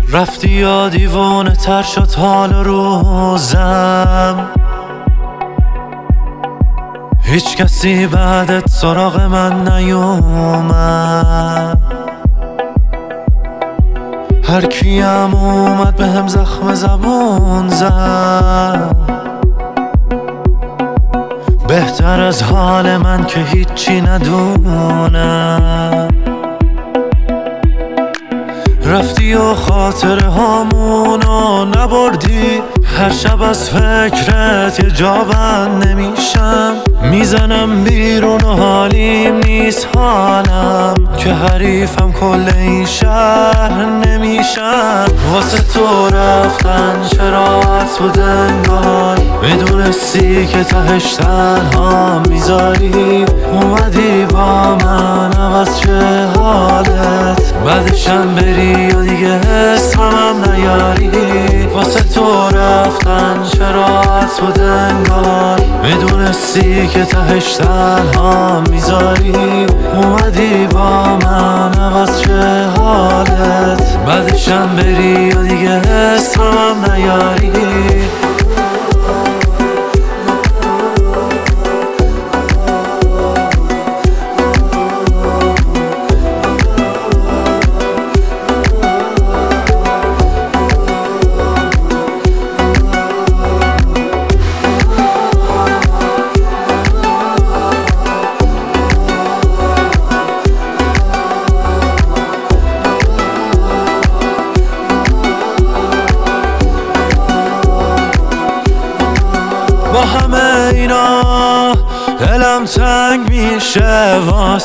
رفتی یا دیوانه تر شد حال روزم، هیچ کسی بعدت سراغ من نیومد. هر کیم اومد به هم زخم زبون زد، بهتر از حال من که هیچی ندونه. رفتی و خاطره هامونو نبردی، هر شب از فکرت یه جا بند نمیشم. میزنم بیرون و حالیم نیست حالم، که حریفم کل این شهر نمیشم. واسه تو رفتن چرا بود انگار، میدونستی که تهش تنها میذاری. اومدی با من عوض چه حالت، بعدشم بری یا دیگه اسمم نیاری. واسه تو رفتن چرا بود انگار، میدونستی که تهش تنها میذاری. اومدی با من عوض چه حالت، بعدشم بری یا دیگه اسمم نیاری. با همه اینا دلم تنگ میشه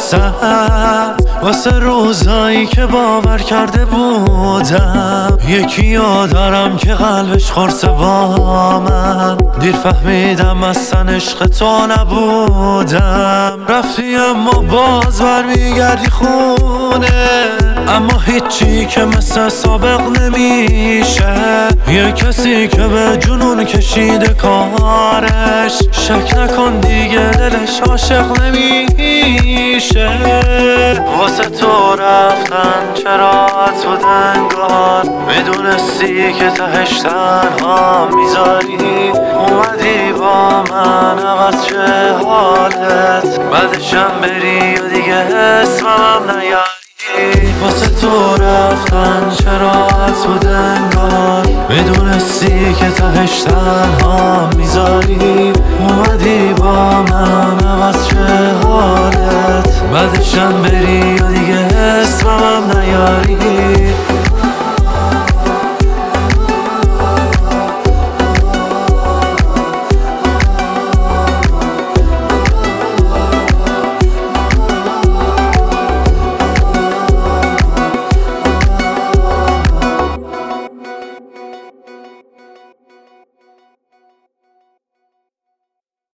واسه روزایی که باور کرده بودم. یکیو دارم که قلبش خورسه با من، دیر فهمیدم اصلا عشق تو نبودم. رفتی اما باز برمیگردی خونه، اما هیچی که مثل سابق نمیشه. یه کسی که به جنون کشیده کارش، شک نکن دیگه دلش عاشق نمیشه. واسه تو رفتن چرا بود انگار، میدونستی که تهش تنها میذاری. اومدی با من عوض چه حالت، بعدشم بری یا دیگه اسمم نیاری. واسه تو رفتن چرا بود انگار، میدونستی که تهش تنها میذاری. اومدی با من عوض چه حالت، بعدشم بری یا دیگه اسمم نیاری.